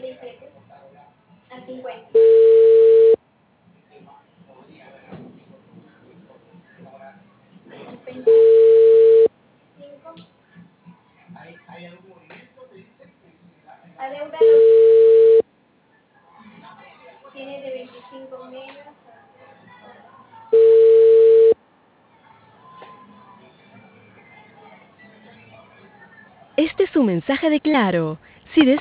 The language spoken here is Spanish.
57 a 50. Adeudado tiene de 25 megas. Este es un mensaje de Claro. Si